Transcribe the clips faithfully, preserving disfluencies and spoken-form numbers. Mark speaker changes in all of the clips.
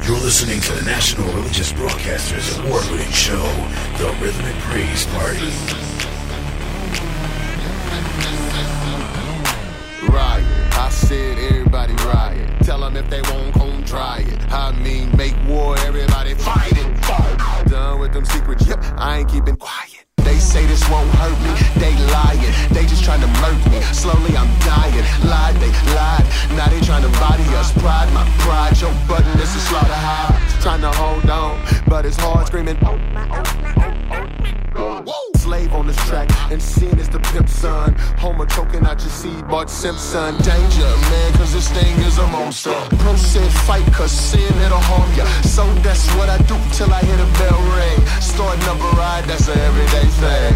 Speaker 1: You're listening to the National Religious Broadcasters award-winning show, The Rhythm and Praise Party.
Speaker 2: Riot, I said everybody riot. Tell them if they won't, come try it. I mean, make war, everybody fight it. Done with them secrets, yep, I ain't keeping quiet. They say this won't hurt me, they lying. They just trying to murk me, slowly I'm dying. Lied, they lied, now they trying to body us. Pride, my pride, your button, this is slaughterhouse. Trying to hold on, but it's hard screaming. Slave on this track, and sin is the pimp son. Homer choking out your seed, Bart Simpson. Danger, man, cause this thing is a monster. Pro said fight, cause sin it'll harm ya. So that's what I do till I hear the bell ring. Start number ride, that's an everyday thing.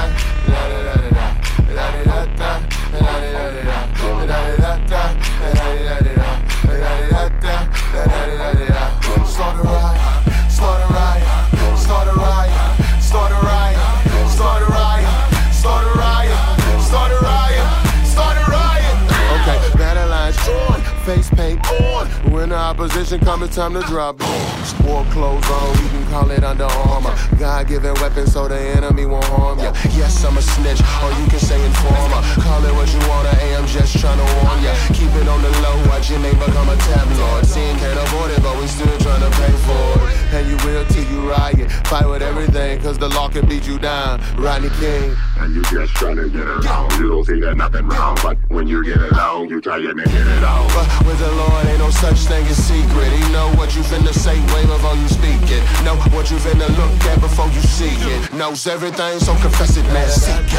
Speaker 2: Start a riot, start a riot, start a riot, start a riot. Start a riot, start a riot, start a riot, start a riot. Okay, battle lines drawn, face paint on. When the opposition comes, it's time to drop bombs. War clothes on, you can call it Under Armour. God-given weapons so the enemy won't harm ya. Yes, I'm a snitch, or you can say informer. Call it what you wanna, hey, I'm just trying to warn ya. Keep it on the low, watch your name become a tabloid. Sin can't avoid it, but we still trying to pay for it. And you will till you riot. Fight with everything, cause the law can beat you down. Rodney King.
Speaker 3: And you just trying to get along. You don't see that nothing wrong, but when you get along, you try to get it on.
Speaker 2: But with the Lord, ain't no such thing as secret. He know what you finna say way before you speak it. Know what you finna look at before you see it. Knows everything, so confess it, man. Seek it.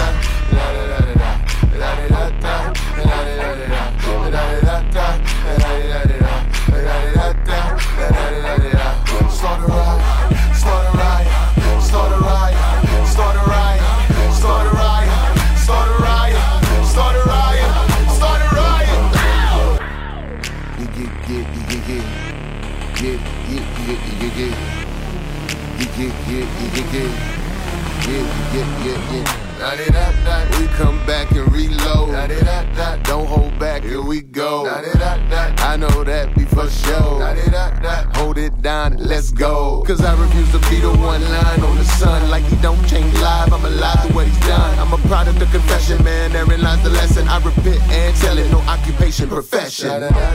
Speaker 2: Start a riot, start a riot, start a riot, start a riot, start a riot, start a riot, start a riot, start a riot. You get, get, you get, get, get, get, get, you get, you get, get, you get, get, get, get, get, get. We come back and reload. Don't hold back, here we go. I know that be for sure. Hold it down and let's go. Cause I refuse to be the one line on the sun. Like he don't change live, I'm alive to what he's done. I'm a product of confession, man, therein lies the lesson. I repent and tell it, no occupation, profession.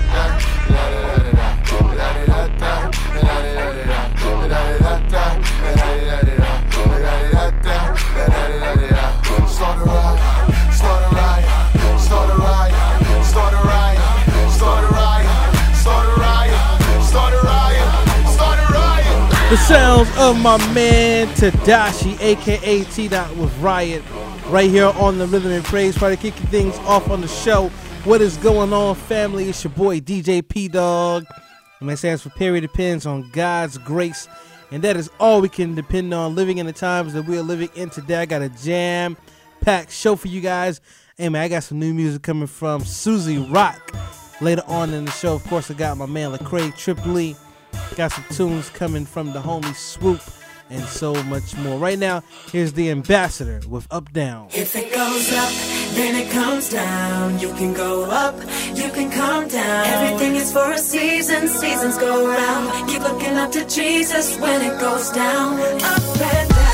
Speaker 2: Start a riot, start a riot, start a riot, start a riot, start a riot, start a riot, start a riot, start a riot.
Speaker 4: The sounds of my man Tadashi, aka T-Dot with Riot, right here on the Rhythm and Praise Party, kicking things off on the show. What is going on, family? It's your boy D J P-Dog. And that stands for Perry depends on God's grace. And that is all we can depend on living in the times that we are living in today. I got a jam packed show for you guys. Hey man, I got some new music coming from Susie Rock later on in the show. Of course, I got my man Lecrae Tripoli. Got some tunes coming from the homie Swoop and so much more. Right now, here's the Ambassador with Up Down.
Speaker 5: If it goes up, then it comes down. You can go up, you can come down. Everything is for a season, seasons go around. Keep looking up to Jesus when it goes down. Up and down.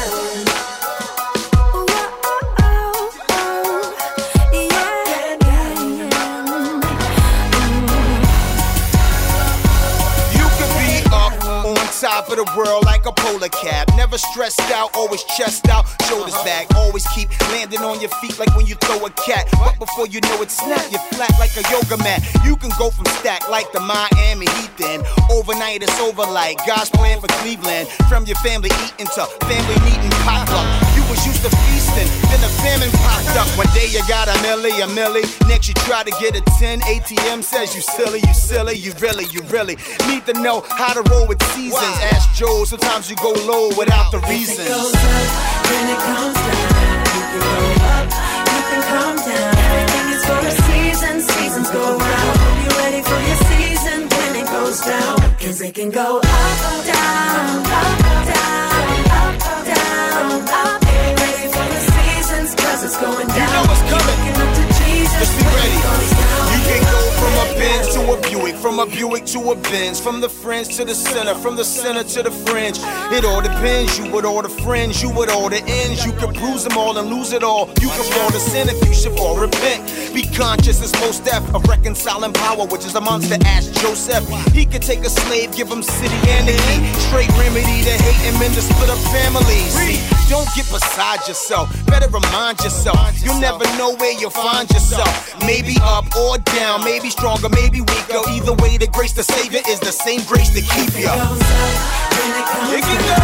Speaker 6: Top of the world like a polar cap. Never stressed out, always chest out, shoulders back. Always keep landing on your feet like when you throw a cat. But before you know it, snap, you're flat like a yoga mat. You can go from stack like the Miami Heat then. Overnight it's over like God's plan for Cleveland. From your family eating to family meeting potluck. You was used to feasting, then the famine popped up. One day you got a milli, a milli. Next you try to get a ten. A T M says you silly, you silly. You really, you really need to know how to roll with seasons. Ask Joe, sometimes you go low without the reason.
Speaker 5: If it goes up, then it comes down. You can go up, you can come down. Everything is for a season, seasons go round. Hope you're ready for your season when it goes down. Cause it can go up, down, up, down, up, down, up. Get ready for the seasons cause it's going down.
Speaker 6: You know what's coming.
Speaker 5: Looking up to Jesus.
Speaker 6: Just be ready. You can go from a Benz to a Buick, from From a Buick to a Benz, from the fringe to the center, from the center to the fringe. It all depends, you would order friends, you would order ends. You can bruise them all and lose it all. You can fall to sin if you should fall repent. Be conscious as most death of reconciling power, which is a monster. Ask Joseph. He could take a slave, give him city and the heat. Straight remedy to hate and men to split up families. See, don't get beside yourself, better remind yourself. You'll never know where you'll find yourself. Maybe up or down, maybe stronger, maybe weaker. Either way, the grace to save you is the same grace to keep you.
Speaker 5: You can go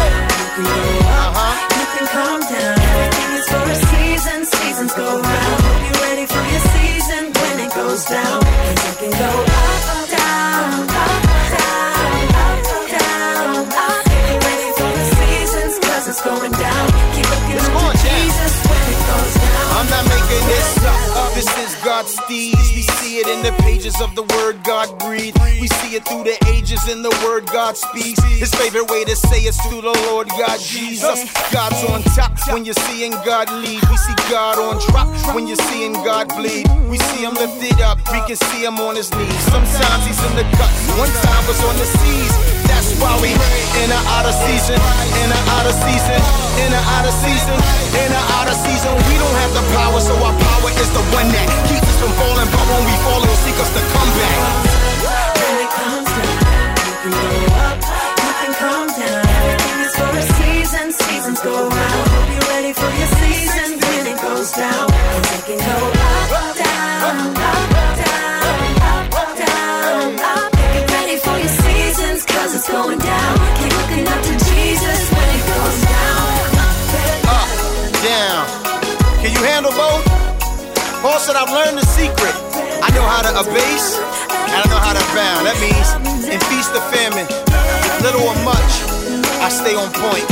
Speaker 5: up, you can calm down. Everything is for a season, seasons go round. Hope you're ready for your season when it goes down. Cause you can go up, down, up, down, up, down, up. Get ready for the seasons cause it's going down. Keep looking up to Jesus when it goes down.
Speaker 6: I'm not making this up. This is God's steeds. We see it in the pages of the word God breathed. We see it through the ages in the word God speaks. His favorite way to say it's through the Lord God Jesus. God's on top when you're seeing God lead. We see God on drop when you're seeing God bleed. We see him lifted up, we can see him on his knees. Sometimes he's in the cuts, one time was on the seas. That's why we in a out of season, in a out of season, in a out of season, in a out of season. We don't have the power, so our power is the one that keeps us from falling. But when we fall, it'll seek us to come back.
Speaker 5: When it comes down, you can go up, you can calm down. Everything is for a season, seasons go round. Hope you're ready for your season when it goes down. Cause it can go up, down, up, down, up, down, up. Get ready for your seasons cause it's going down. Keep looking up to Jesus when it goes down.
Speaker 6: Up, down. Can you handle both? Paul said, I've learned the secret. I know how to abase, and I know how to abound. That means in feast or famine, if little or much, I stay on point.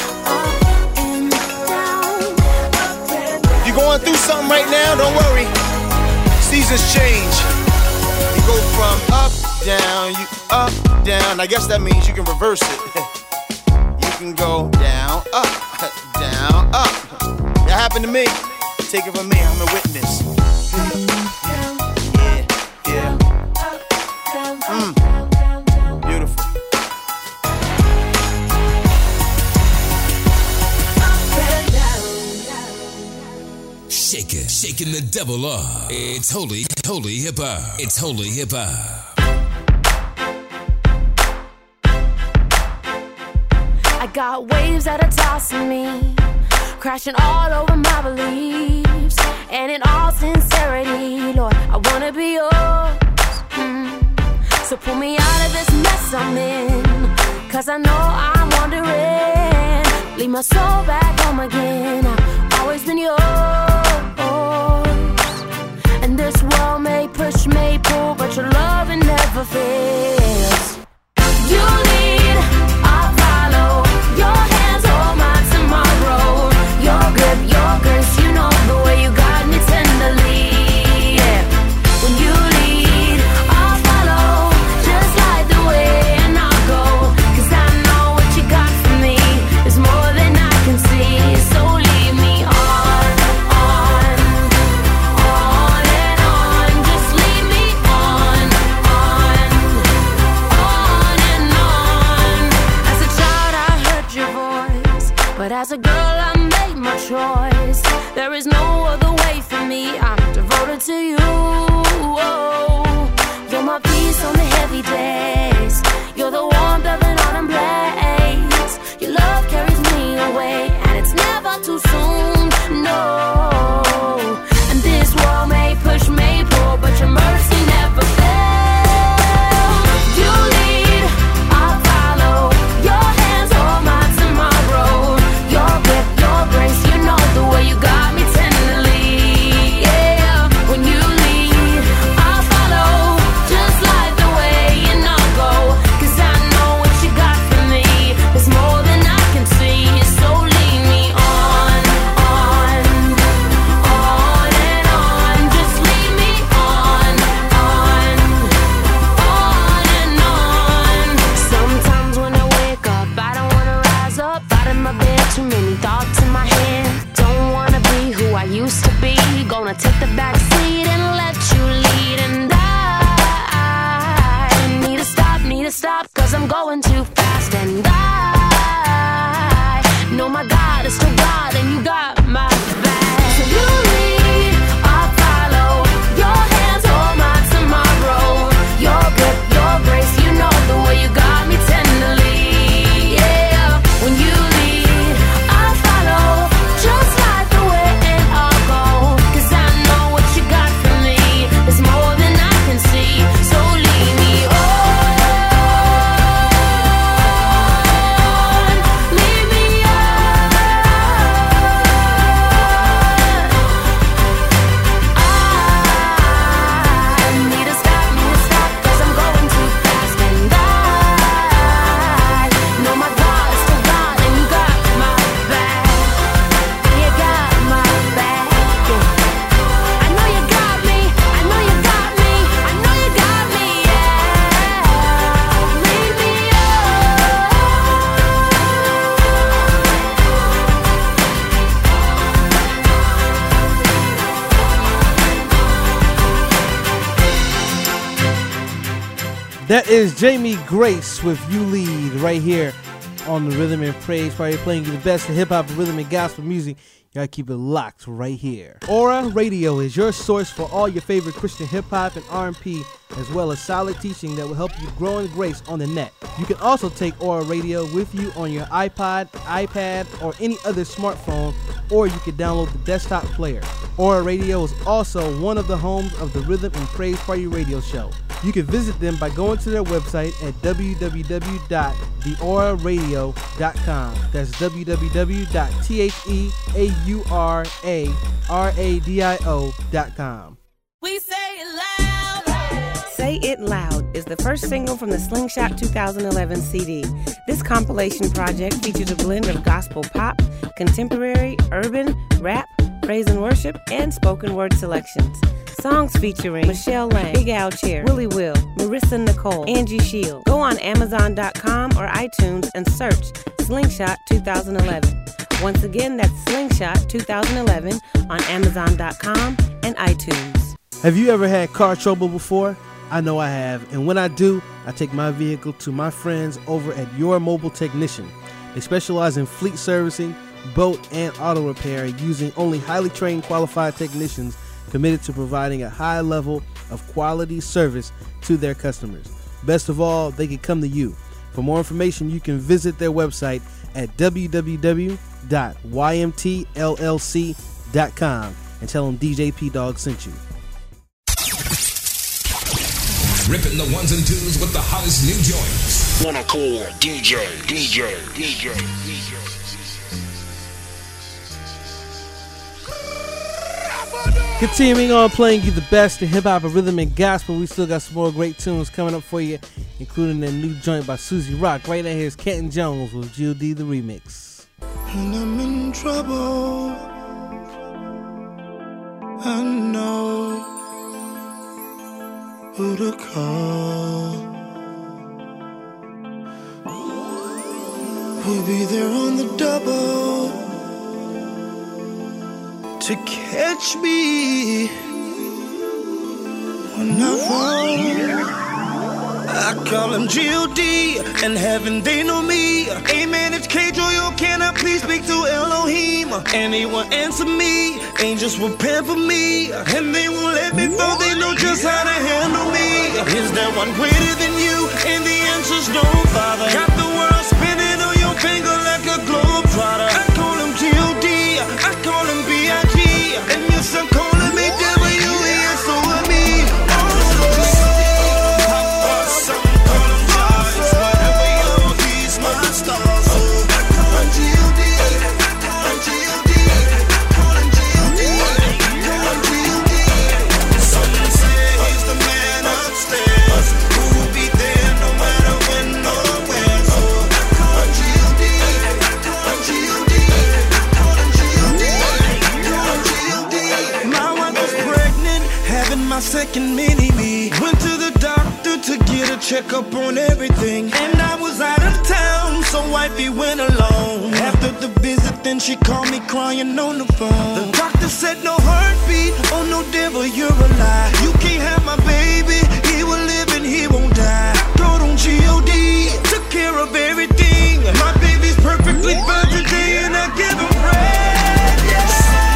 Speaker 6: If you're going through something right now, don't worry. Seasons change. You go from up, down, you up, down. I guess that means you can reverse it. You can go down, up, down, up. That happened to me. Take it from me, I'm a witness. Yeah, yeah. Mm. Beautiful.
Speaker 7: Shake it, shaking the devil off. It's holy, holy hip hop. It's holy hip hop.
Speaker 8: I got waves that are tossing me, crashing all over my beliefs. And in all sincerity, Lord, I wanna be yours. mm. So pull me out of this mess I'm in, cause I know I'm wandering. Leave my soul back home again. I've always been yours. And this world may push, may pull, but your love, it never fails. You lead, I'll follow. Your hands hold my tomorrow. Your grip, your grace, you know the way you guide me tenderly. Yeah. When you lead, I'll follow, just like the way, and I'll go. Cause I know what you got for me is more than I can see. So lead me on, on, on and on. Just lead me on, on, on and on. As a child I heard your voice, but as a girl I made my choice. There is no other way for me. I'm devoted to you. Oh, you're my peace on the heavy days. You're the warmth of an autumn blaze. Your love carries me away, and it's never too soon. No. And this world may push, may pull, but your mercy never fails. You lead, I'll follow. Your hands hold my tomorrow. Your grip, your grace, you know the way you got me tenderly. Yeah, when you lead, I'll follow, just like the way, and I'll go. Cause I know what you got fast. And I know my God is still God, and you got my back. So you lead, I'll follow. Your hands hold my tomorrow. Your grip, your grace, you know the way you got me tenderly. Yeah, when you lead, I'll follow. Just like the way and I'll go. 'Cause I know what you got for me is more than I can see. So lead me on, lead me on. I need to stop, need to stop, 'cause I'm going too fast. And I know my God is still God, and you got my back. You got my back. Yeah. I know you got me. I know you got me. I know you got me. Yeah. Lead me
Speaker 4: That is Jamie Grace with You Lead right here on the Rhythm and Praise Party, playing you the best of hip-hop, rhythm, and gospel music. You gotta keep it locked right here. Aura Radio is your source for all your favorite Christian hip-hop and R and B, as well as solid teaching that will help you grow in grace on the net. You can also take Aura Radio with you on your iPod, iPad, or any other smartphone, or you can download the desktop player. Aura Radio is also one of the homes of the Rhythm and Praise Party radio show. You can visit them by going to their website at w w w dot the aura radio dot com. That's w w w dot the aura radio dot com.
Speaker 5: We say it loud.
Speaker 9: Say It Loud is the first single from the Slingshot two thousand eleven C D. This compilation project features a blend of gospel pop, contemporary, urban, rap, praise and worship, and spoken word selections. Songs featuring Michelle Lang, Big Al Chair, Willie Will, Marissa Nicole, Angie Shield. Go on amazon dot com or iTunes and search Slingshot two thousand eleven. Once again, that's Slingshot two thousand eleven on amazon dot com and iTunes.
Speaker 4: Have you ever had car trouble before? I know I have, and when I do, I take my vehicle to my friends over at Your Mobile Technician. They specialize in fleet servicing, boat, and auto repair, using only highly trained, qualified technicians committed to providing a high level of quality service to their customers. Best of all, they can come to you. For more information, you can visit their website at w w w dot y m t l l c dot com and tell them D J P Dog sent you.
Speaker 7: Ripping the ones and twos with the hottest new joints.
Speaker 1: Wanna call D J, D J, D J, D J.
Speaker 4: Continuing on playing you the best in hip-hop and rhythm and gospel, we still got some more great tunes coming up for you, including that new joint by Susie Rock. Right now, here's Kenton Jones with Jill D, the remix.
Speaker 2: When I'm in trouble, I know who to call. We'll be there on the double to catch me when I fall. I call him G O D, and heaven they know me. Amen, it's K-Joyo, can I please speak to Elohim? And he will answer me, angels will prepare for me, and they won't let me fall, they know just how to handle me. Is there one greater than you? And the answer's no, Father. Got the world spinning on your finger like a globe trotter. I call him G O D, I call him B I G, and you some calling me W E S O M E. My second mini-me. Went to the doctor to get a checkup on everything, and I was out of town, so wifey went alone. After the visit, then she called me crying on the phone. The doctor said no heartbeat, oh no devil, you're a lie. You can't have my baby, he will live and he won't die. I called on G O D to
Speaker 10: care of everything. My baby's perfectly fine today, and I give him praise. Yes.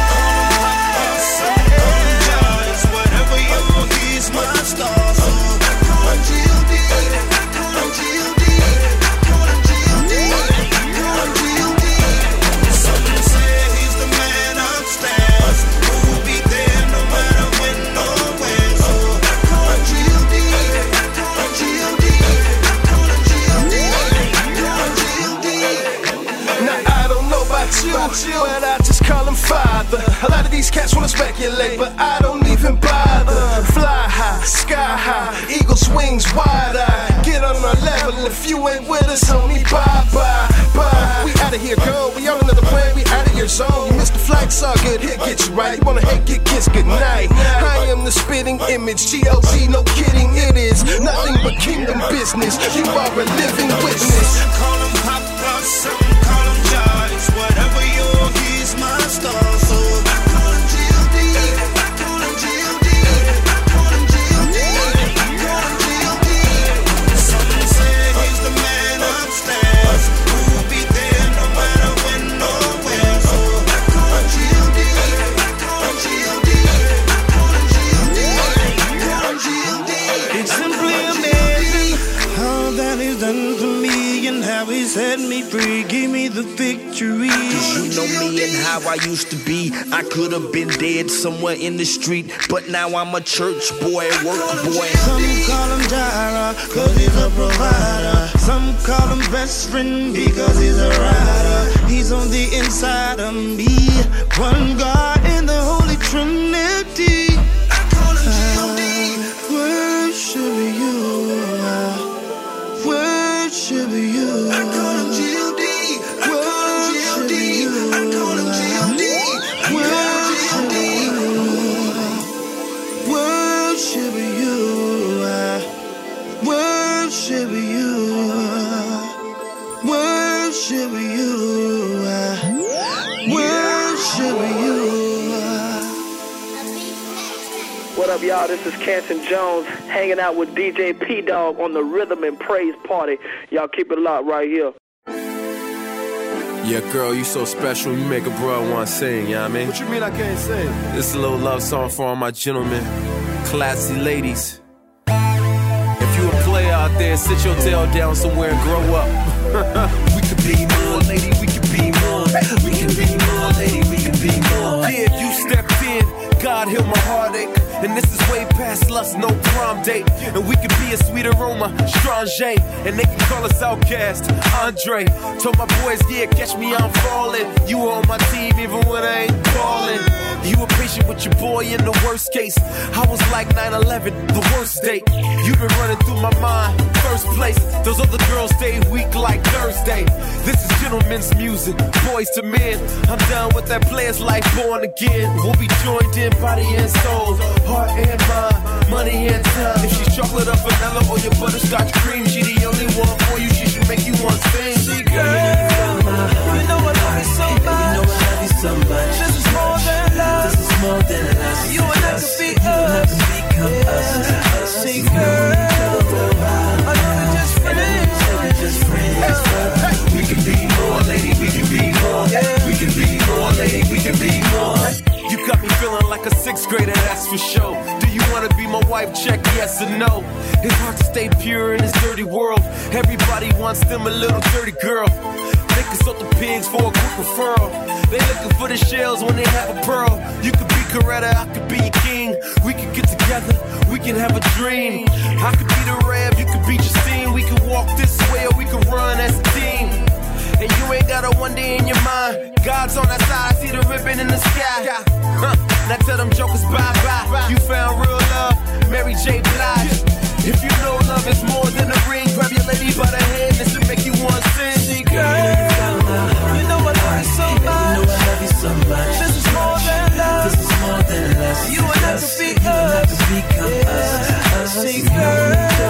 Speaker 10: Whatever you want, he's my star. So I call him G O D. I call him G O D. I call him G O D. I call him G O D. Some say he's the man upstairs, who will be there no matter when or where. So I call him G O D. I call him G O D. I call him G O D. I call him G O D.
Speaker 11: Now I don't know about you, but I just call him father. A lot of these cats wanna speculate, but I don't even bother. Fly high, sky high, eagle's wings wide eye. Get on our level, if you ain't with us, homie, bye bye bye. We outta here, girl. We on another plane. We out of your zone. You missed the flight, so good. Here, get you right. You wanna hate, get kissed, good night. I am the spitting image. G O D, no kidding, it is nothing but kingdom business. You are a living witness.
Speaker 10: Call him Papa, some call him Joyce. Whatever you want, he's my star. So I call him G O D. I call him G O D. I call him G O D. I call him G O D. Some say he's the man upstairs, who will be there no matter when or where. So I call him G O D. I call him G O D. I call him G O D. I call him G O D. It's simply amazing how that he's done to me and how he set me free. Give me the victory.
Speaker 12: Cause you know me and how I used to be. I could have been dead somewhere in the street, but now I'm a church boy, work boy.
Speaker 10: Some call him Jara, cause he's a provider. Some call him best friend because he's a rider. He's on the inside of me. One God in the Holy Trinity. I call him G O D. Worship you. Worship you. I call him G O D. I call him G O D. I call him G O D. Worship you. Worship you. Worship you. Worship you. Worship you.
Speaker 13: What up, y'all? This is Canton Jones hanging out with D J P-Dog on the Rhythm and Praise Party. Y'all keep it locked right here.
Speaker 14: Yeah, girl, you so special, you make a bro want to sing, you know what I mean?
Speaker 4: What you mean I can't sing?
Speaker 14: This is a little love song for all my gentlemen, classy ladies. If you a player out there, sit your tail down somewhere and grow up. We could be more, lady, we could be more. We can be more, lady, we can be more. Yeah, you stepped in, God heal my heartache. And this is way past lust, no prom date. And we could be a sweet aroma, Strange. And they can call us Outcast, Andre. Told my boys, yeah, catch me, I'm falling. You were on my team even when I ain't calling. You were patient with your boy in the worst case. I was like nine eleven, the worst date. You've been running through my mind, first place. Those other girls stay weak like Thursday. This is gentlemen's music, boys to men. I'm done with that player's life, born again. We'll be joined in body and soul, heart and mind, money and time. If she's chocolate or vanilla or your butterscotch cream, she the only one for you, she should make you want to sing. See, girl, you know I love you so much. You know I love you so much. This is more than love. This is more than love. You and I can be us. You and I can become us. See, girl, I know we're just friends. We're just friends. We can be more, lady. We can be more. We can be more, lady. We can be more. You got me feeling like a sixth grader, that's for sure. Do you wanna be my wife? Check yes or no. It's hard to stay pure in this dirty world. Everybody wants them a little dirty girl. They consult the pigs for a quick referral. They looking for the shells when they have a pearl. You could be Coretta, I could be your king. We could get together, we can have a dream. I could be the Rev, you could be Justine. We could walk this way or we could run as a team. And you ain't got a one day in your mind. God's on our side, see the ribbon in the sky. Huh. Now tell them jokers bye-bye. You found real love, Mary J. Blige. If you know love is more than a ring, grab your lady by the hand, this will make you want to sing. See, girl, you know I love you so much. You know I love you so much. This is more than love. This is more than love. You and I can be us. You and I can become us. See, girl,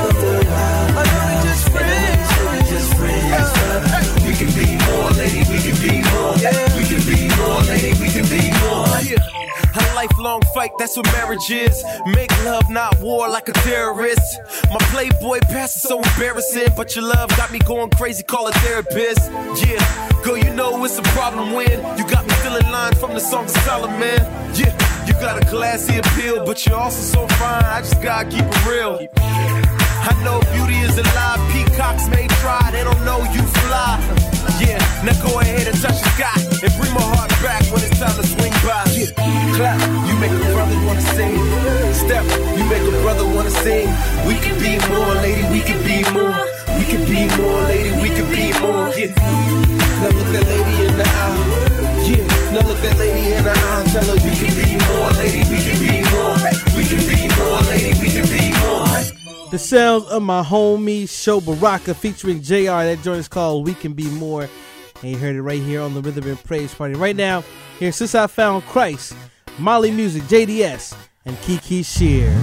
Speaker 14: I know we're just friends. We're just friends. We can be more, lady. We can be more. We can be more, lady. We can be more. Her life lifelong fight, that's what marriage is. Make love, not war, like a terrorist. My Playboy past is so embarrassing, but your love got me going crazy, call a therapist. Yeah, girl, you know it's a problem when you got me feeling lines from the song of Solomon. Yeah, you got a classy appeal, but you're also so fine, I just gotta keep it real. I know beauty is a lie, peacocks may try, they don't know you fly. Yeah, now go ahead and touch the sky and bring my heart back when it's time to swing by. Yeah, clap, you make a brother wanna sing. Step, you make a brother wanna sing. We can be more, lady, we can be more. We can be more, lady, we can be more. Yeah, now look that lady in the eye. Yeah, now look that lady in the eye. Tell her we can be more, lady, we can be more. We can be more, lady, we can be more.
Speaker 4: The sounds of my homie Show Baraka featuring J R. That joint is called We Can Be More. And you heard it right here on the Rhythm and Praise Party. Right now, here's Since I Found Christ, Molly Music, J D S, and Kiki Shear.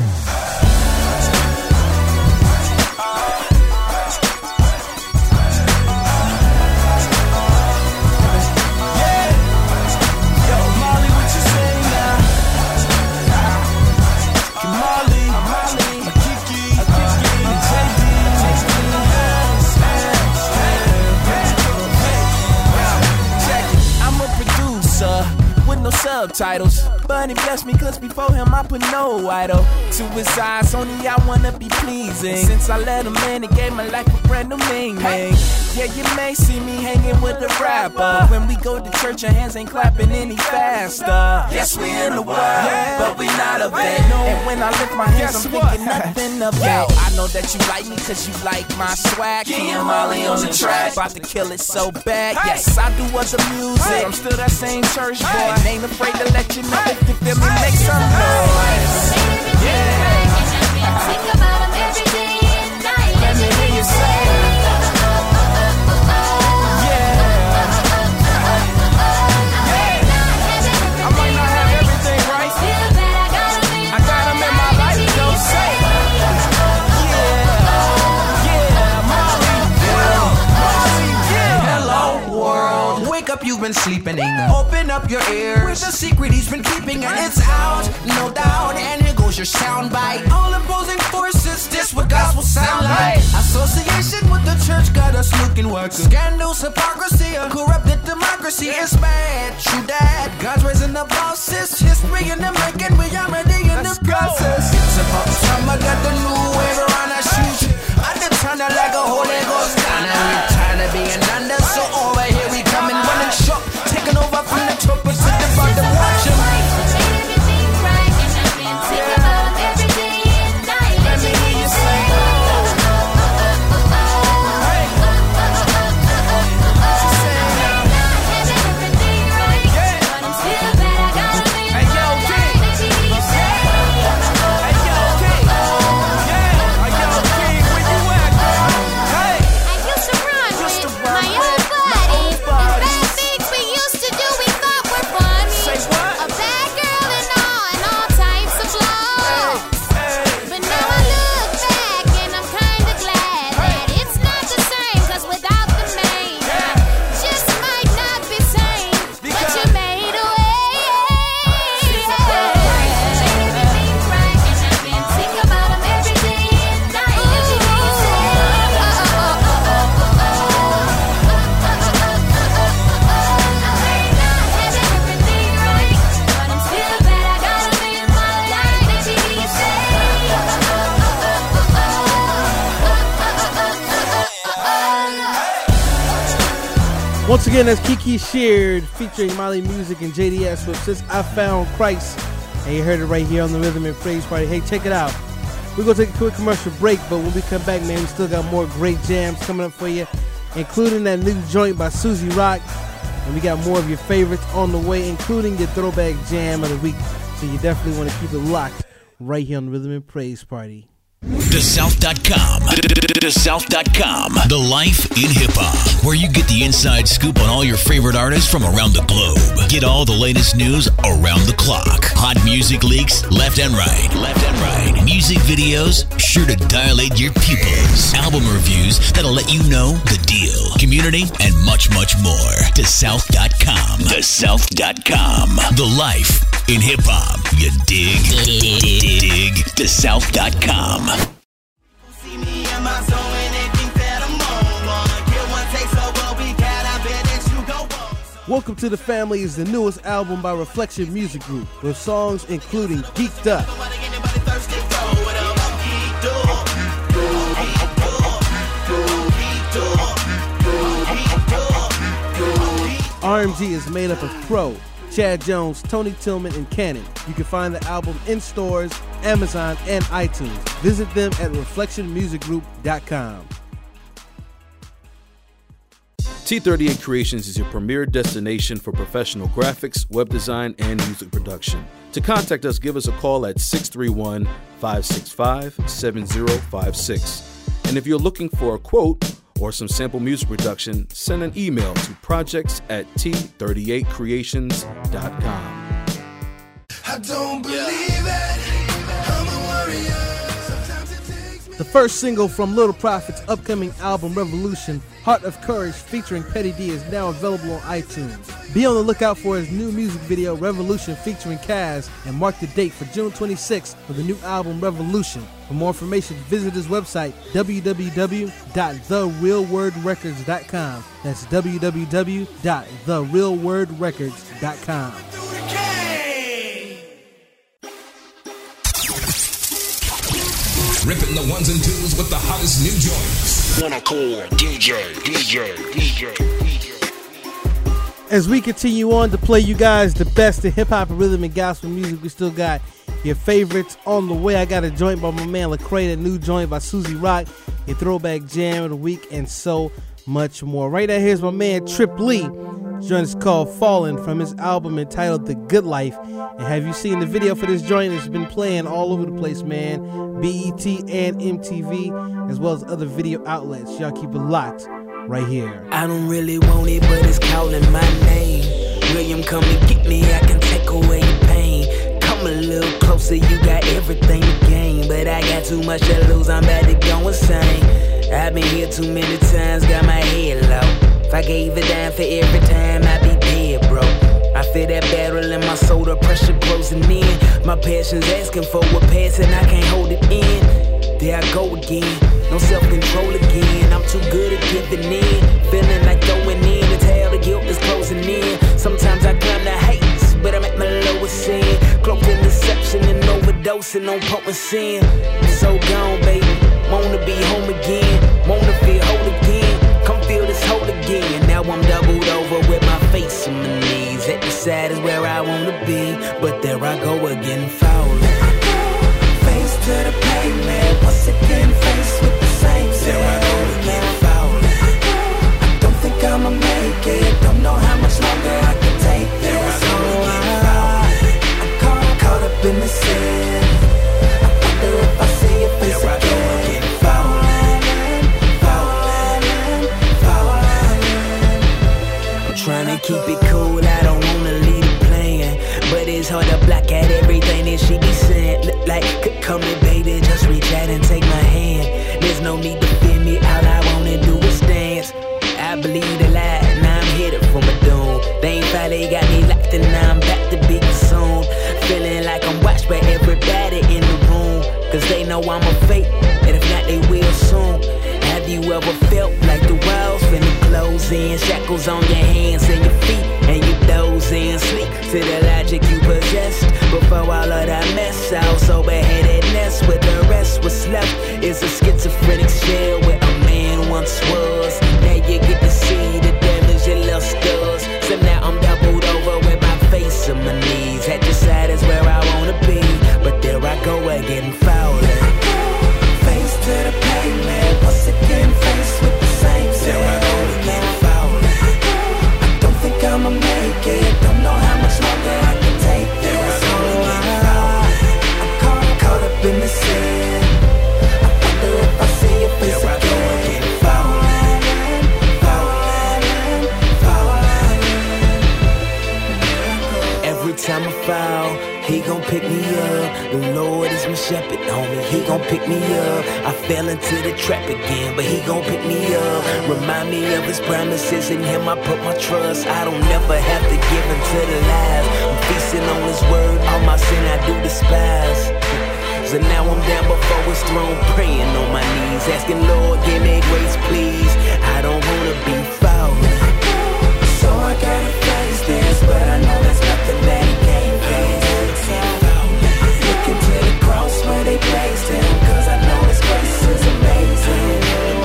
Speaker 15: Subtitles, but he blessed me cause before him I put no idol. To his eyes only I wanna be pleasing. Since I let him in, it gave my life a brand new meaning. Yeah, you may see me hanging with a rapper. When we go to church, your hands ain't clapping any faster. Yes, we in the world, but we not of it. And when I lift my hands, I'm thinking nothing of it. I know that you like me cause you like my swag. Key and Molly on the track, about to kill it so bad. Yes, I do other music, I'm still that same church boy. And ain't afraid to let you know if you feel me, make some noise. Yeah. Think about him every day and night. Let me hear you say.
Speaker 16: You've been sleeping in. Open up your ears. With the secret he's been keeping, and it's out, no doubt. And here goes your soundbite. All opposing forces, this what gospel sound like. Association with the church got us looking workers. Scandals, hypocrisy, a corrupted democracy is bad. True that. God's raising the bosses. History in the making, we already in the process. It's about time I got the new wave around our shoes. I done turned out like a Holy Ghost down. And we tired of being under, so over here we coming running short, taking over from the top of the bottom. Watch him. Everything right, and I've been thinking about every day and night. Let me hear you say.
Speaker 4: Once again, that's Kiki Sheard featuring Molly Music and J D S with Since I Found Christ. And you heard it right here on the Rhythm and Praise Party. Hey, check it out. We're going to take a quick commercial break, but when we come back, man, we still got more great jams coming up for you, including that new joint by Susie Rock. And we got more of your favorites on the way, including your throwback jam of the week. So you definitely want to keep it locked right here on the Rhythm and Praise Party.
Speaker 17: The South dot com. The South dot com. The life in hip hop, where you get the inside scoop on all your favorite artists from around the globe. Get all the latest news around the clock. Hot music leaks left and right. Left and right. Music videos sure to dilate your pupils. Album reviews that'll let you know the deal. Community and much, much more. The South dot com. The South dot com. The life in hip hop. You dig? Dig the South dot com.
Speaker 10: See me in my zone and they think that I'm on one. Get one take so well we got, I bet that you go on.
Speaker 4: Welcome to the Family is the newest album by Reflection Music Group, with songs including Geeked Up, R M G is made up of Crow, Chad Jones, Tony Tillman, and Cannon. You can find the album in stores, Amazon, and iTunes. Visit them at reflection music group dot com.
Speaker 18: T thirty-eight Creations is your premier destination for professional graphics, web design, and music production. To contact us, give us a call at six three one, five six five, seven zero five six. And if you're looking for a quote or some sample music production, send an email to projects at t thirty-eight creations dot com.
Speaker 10: I don't believe it. I'm a warrior.
Speaker 4: The first single from Little Prophet's upcoming album, Revolution, Heart of Courage, featuring Petty D, is now available on iTunes. Be on the lookout for his new music video, Revolution, featuring Kaz, and mark the date for June twenty-sixth for the new album, Revolution. For more information, visit his website, w w w dot the real word records dot com. That's w w w dot the real word records dot com.
Speaker 7: Ripping the ones and twos with the hottest new joints.
Speaker 1: Wanna call D J, D J, D J, D J.
Speaker 4: As we continue on to play you guys the best in hip-hop, rhythm, and gospel music, we still got your favorites on the way. I got a joint by my man Lecrae, a new joint by Susie Rock, a throwback jam of the week, and so much more. Right now, here's my man Trip Lee. This joint is called Fallen from his album entitled The Good Life. And have you seen the video for this joint? It's been playing all over the place, man. B E T and M T V, as well as other video outlets. Y'all keep it locked right here.
Speaker 19: I don't really want it, but it's calling my name. William, come and get me, I can take away your pain. Come a little closer, you got everything to gain. But I got too much to lose, I'm about to go insane. I've been here too many times, got my head low. If I gave a dime for every time, I'd be dead, bro. I feel that battle in my soul, the pressure closing in. My passion's asking for a pass and I can't hold it in. There I go again, no self-control again. I'm too good at giving in, feeling like throwing in. The tale, the guilt is closing in. Sometimes I climb the heights, but I'm at my lowest sin. Cloaked in deception and overdosing on potent sin. So gone, baby, wanna be home again. Wanna feel whole again, come feel this hole again. Now I'm doubled over with my face on my knees. At the side is where I wanna be, but there I go again, falling.
Speaker 10: Face to the pavement, once again faced with the same sin. There I go again, falling. I don't think I'ma make it, don't know how much longer I can take this. There I go again, falling. I'm caught, caught up in the sin. I wonder if I see your face there again. Falling, falling, falling.
Speaker 19: I'm trying to keep it cool, I don't wanna leave it playing. But it's hard to block out everything that she be saying. Look like, come here, baby, just reach out and take my hand. There's no need to fear me, all I wanna do is dance. I believe the lie, now I'm headed for my doom. They ain't finally got me locked and now I'm back to be consumed. Feeling like I'm watched by everybody in the room. Cause they know I'm a fake, and if not they will soon. Have you ever felt like the walls finna close in? Shackles on your hands and your feet, and you doze in. Sleep to the logic you possessed. Before all of that mess, I was sober-headedness. With the rest what's left is a schizophrenic shell where a man once was. Now you get to see the damage your lust does. So now I'm doubled over with my face on my knees. At the side is where I wanna be, but there I go again, falling.
Speaker 10: Face to the pavement, once again faced with the same sin. There I go again, falling. I don't think I'ma make it, don't know how much longer I can take this. There I go again, falling. I'm caught, caught up in the sin. I wonder if I see your face there again. Falling, falling, falling.
Speaker 19: Every time I fall, He gon' pick me up. The Lord is my shepherd, homie. He gon' pick me up. I fell into the trap again, but he gon' pick me up. Remind me of his promises. In him I put my trust. I don't never have to give in to the lies. I'm feasting on his word. All my sin I do despise. So now I'm down before his throne, praying on my knees, asking Lord, give me grace, please. I don't wanna be found. So I gotta face this, but I know there's nothing that he can't fix. Looking to the cross where they placed him, cause I know his grace is amazing.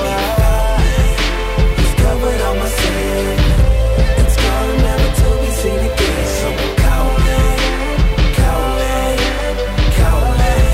Speaker 19: He's covered all my sin. It's gone never to be seen again. So I'm calling, calling, calling.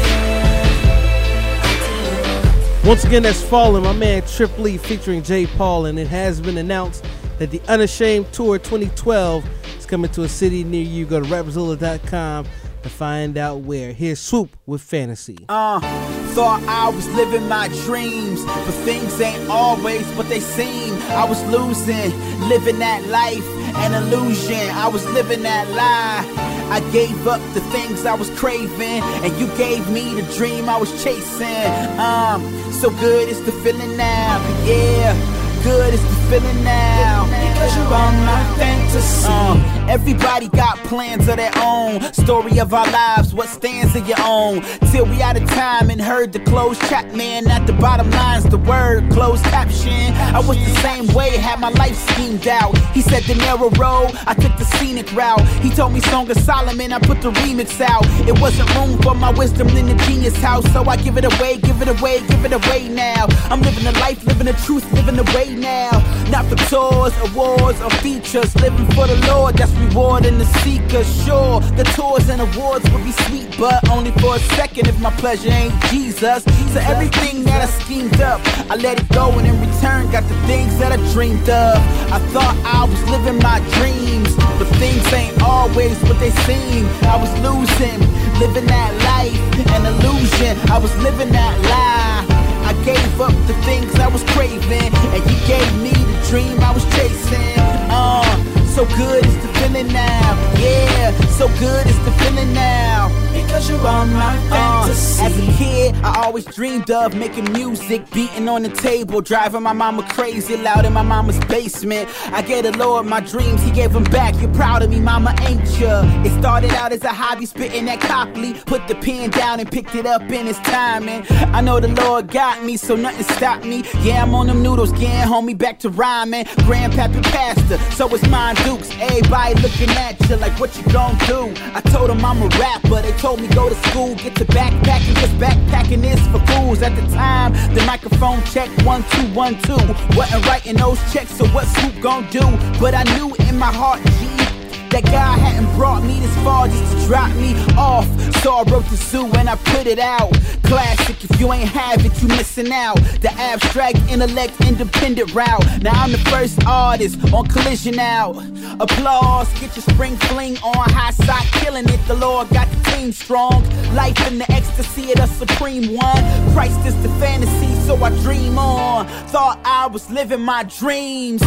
Speaker 4: Once again, that's Fallen, my man Trip Lee featuring J. Paul, and it has been announced that the Unashamed Tour twenty twelve is coming to a city near you. Go to rapzilla dot com to find out where. Here's Swoop with Fantasy.
Speaker 20: Uh, thought I was living my dreams, but things ain't always what they seem. I was losing, living that life, an illusion. I was living that lie. I gave up the things I was craving, and you gave me the dream I was chasing. Um, so good is the feeling now, yeah. Good is the feeling now, because you're on my fantasy. Uh, everybody got plans of their own, story of our lives, what stands in your own. Till we out of time and heard the closed chat, man. At the bottom line's the word, closed caption. I was the same way, had my life schemed out. He said the narrow road, I took the scenic route. He told me Song of Solomon, I put the remix out. It wasn't room for my wisdom in the genius house, so I give it away, give it away, give it away now. I'm living the life, living the truth, living the way now. Not for tours, awards, or features. Living for the Lord, that's rewarding the seeker. Sure, the tours and awards will be sweet, but only for a second if my pleasure ain't Jesus. So everything that I schemed up, I let it go, and in return got the things that I dreamed of. I thought I was living my dreams, but things ain't always what they seem. I was losing, living that life, an illusion. I was living that lie. I gave up the things I was craving, and you gave me the dream I was chasing. Uh, so good is the feeling now, yeah. So good is the feeling now, because you're on my fantasy. Uh, as a kid, I always dreamed of making music, beating on the table, driving my mama crazy, loud in my mama's basement. I gave the Lord my dreams, he gave them back. You're proud of me, mama, ain't ya? It started out as a hobby, spitting that Copley. Put the pen down and picked it up in his timing. I know the Lord got me, so nothing stopped me. Yeah, I'm on them noodles, getting homie back to rhyming. Grandpappy pastor, so it's mine dukes. Everybody looking at you like, what you gon' do? I told them I'm a rapper, they told me go to school, get to backpacking, just backpacking this for fools. At the time, the microphone check one, two, one, two. Wasn't writing those checks, so what's Swoop gon' do? But I knew in my heart, G, that God hadn't brought me this far just to drop me off. So I wrote the zoo and I put it out. Classic, if you ain't have it, you missing out. The abstract, intellect, independent route. Now I'm the first artist on Collision out. Applause, get your spring fling on. High side, killing it, the Lord got the team strong. Life in the ecstasy of the supreme one. Christ is the fantasy, so I dream on. Thought I was living my dreams.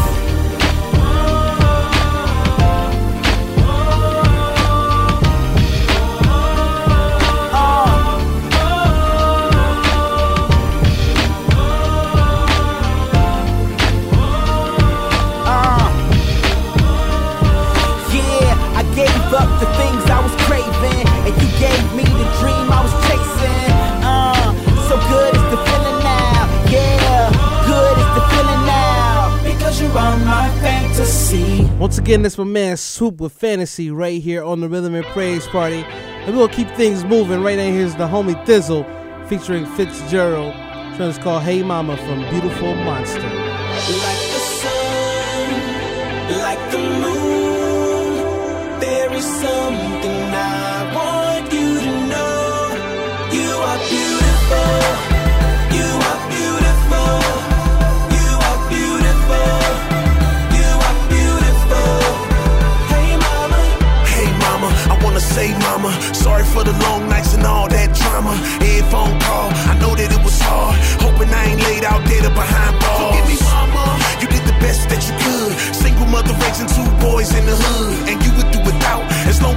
Speaker 20: Up the things I was craving, and you gave me the dream I was chasing. Uh, so good is the feeling now, yeah. Good is the feeling now, because you're on my fantasy.
Speaker 4: Once again, that's my man Swoop with Fantasy right here on the Rhythm and Praise Party. And we're gonna keep things moving. Right now, here's the homie Thizzle featuring Fitzgerald. This one's called Hey Mama from Beautiful Monster.
Speaker 10: Like the sun, like the moon, there is something I want you to know. You are beautiful. You are beautiful. You are beautiful. You are beautiful. Hey mama.
Speaker 1: Hey mama, I wanna say mama, sorry for the long nights and all that drama. Headphone call, I know that it was hard. Hoping I ain't laid out there behind bars. Forgive me mama, you did the best that you could. Single mother raising two boys in the hood, and you would do without as long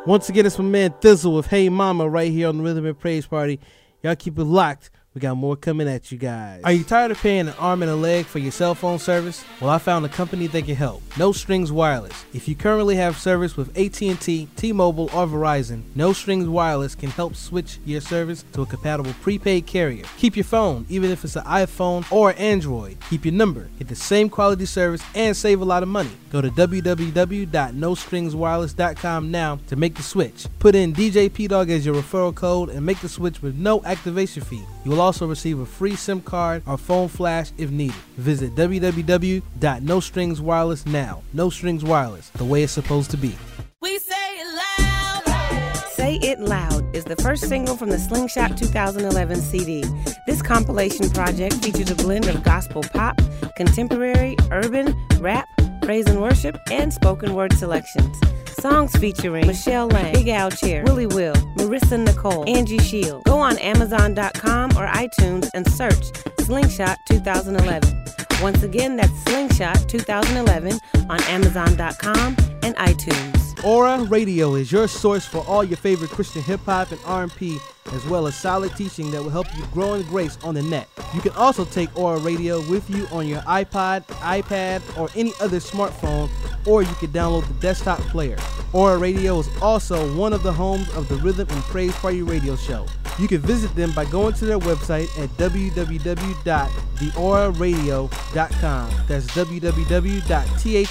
Speaker 4: Once again, it's my man Thizzle with Hey Mama right here on the Rhythm and Praise Party. Y'all keep it locked. We got more coming at you guys. Are you tired of paying an arm and a leg for your cell phone service? Well, I found a company that can help. No Strings Wireless. If you currently have service with A T and T, T-Mobile, or Verizon, No Strings Wireless can help switch your service to a compatible prepaid carrier. Keep your phone, even if it's an iPhone or Android. Keep your number. Get the same quality service and save a lot of money. Go to w w w dot no strings wireless dot com now to make the switch. Put in D J P Dog as your referral code and make the switch with no activation fee. You will also receive a free SIM card or phone flash if needed. Visit w w w dot no strings wireless now. No Strings Wireless, the way it's supposed to be.
Speaker 9: We say it loud. Say It Loud is the first single from the Slingshot two thousand eleven C D. This compilation project features a blend of gospel pop, contemporary, urban, rap, praise and worship, and spoken word selections. Songs featuring Michelle Lang, Big Al Chair, Willie Will, Marissa Nicole, Angie Shield. Go on amazon dot com or iTunes and search Slingshot two thousand eleven. Once again, that's Slingshot two thousand eleven on amazon dot com and iTunes.
Speaker 4: Aura Radio is your source for all your favorite Christian hip-hop and R and P, as well as solid teaching that will help you grow in grace on the net. You can also take Aura Radio with you on your iPod, iPad, or any other smartphone, or you can download the desktop player. Aura Radio is also one of the homes of the Rhythm and Praise Party radio show. You can visit them by going to their website at w w w dot the aura radio dot com. That's w w w dot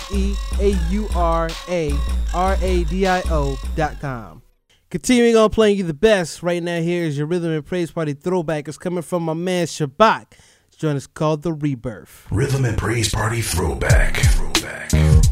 Speaker 4: the radio dot com. Continuing on playing you the best, right now here is your Rhythm and Praise Party throwback. It's coming from my man Shabak. This joint is called The Rebirth.
Speaker 21: Rhythm and Praise Party throwback. Throwback.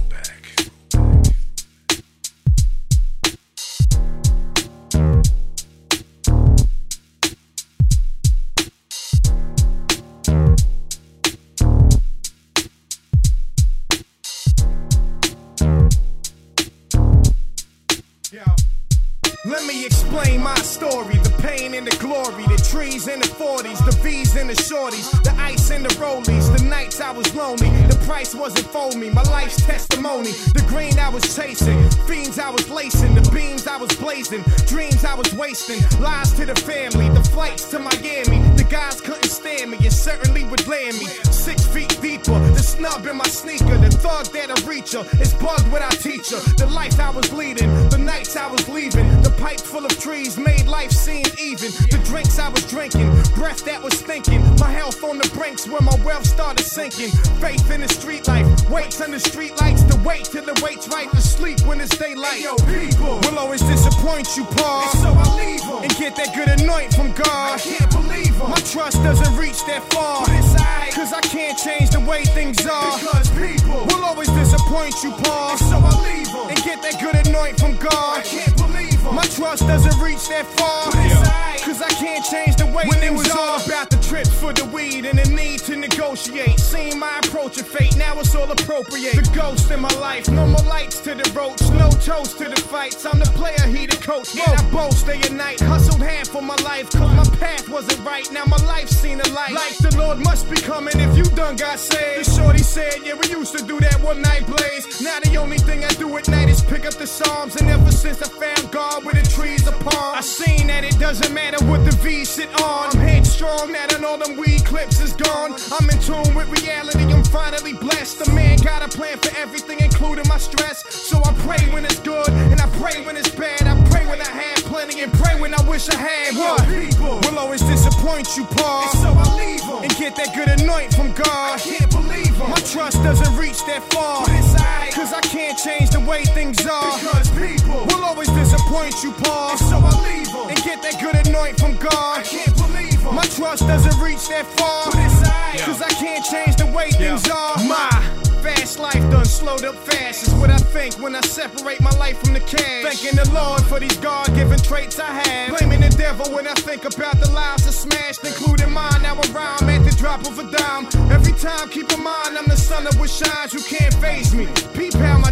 Speaker 11: Let me explain my story, the pain and the glory, the trees and the forties, the V's and the shorties, the ice and the rollies, the nights I was lonely, the price wasn't for me, my life's testimony, the green I was chasing, fiends I was lacing, the beams I was blazing, dreams I was wasting, lies to the family, the flights to Miami, the guys couldn't stand me, and certainly would land me, six feet deeper, the snub in my sneaker, the thug that'll reach her, it's bugged without teacher, the life I was leading, the nights I was leaving, the pipe full of trees made life seem even. The drinks I was drinking, breath that was stinking. My health on the brinks where my wealth started sinking. Faith in the street life, waits on the street lights. To wait till the wait's right to sleep when it's daylight. Yo, people will always disappoint you, Paul. And so I leave them and get that good anoint from God. I can't believe them. My trust doesn't reach that far. But it's alright, cause I can't change the way things are. Because people will always disappoint you, Paul. And so I leave them and get that good anoint from God. I can't believe them. My trust doesn't reach that far. Cause I can't change the way when things are. When it was all about the trips for the weed and the need to negotiate, seeing my approach of fate, now it's all appropriate. The ghost in my life, no more lights to the ropes, no toast to the fights. I'm the player, he the coach. Yeah, I boast day and night, hustled half for my life, cause my path wasn't right. Now my life's seen a light. Like the Lord must be coming if you done got saved. The shorty said, yeah, we used to do that one night blaze. Now the only thing I do at night is pick up the Psalms, and ever since I found God where the trees are palm, I seen that it doesn't matter what the V sit on. I'm headstrong, now that all them weed clips is gone. I'm in tune with reality, I'm finally blessed. The man got a plan for everything, including my stress. So I pray when it's good, and I pray when it's bad. I pray when I have plenty, and pray when I wish I had. What? People will always disappoint you, Paul. And so I leave them and get that good anoint from God. I can't believe them. My trust doesn't reach that far. But it's alright, cause I can't change the way things are. Because people will always disappoint you, Paul. And so I leave them and get that good anoint from God. I can't believe them. My trust doesn't reach that far. But it's alright, cause I can't change the way yeah. things are. My fast life done slowed up fast is what I think when I separate my life from the cash. Thanking the Lord for these God-given traits I have. Blaming the devil when I think about the lives I smashed, including mine. Now I rhyme at the drop of a dime. Every time, keep in mind I'm the sun of what shines. You can't faze me. Peep how my dudes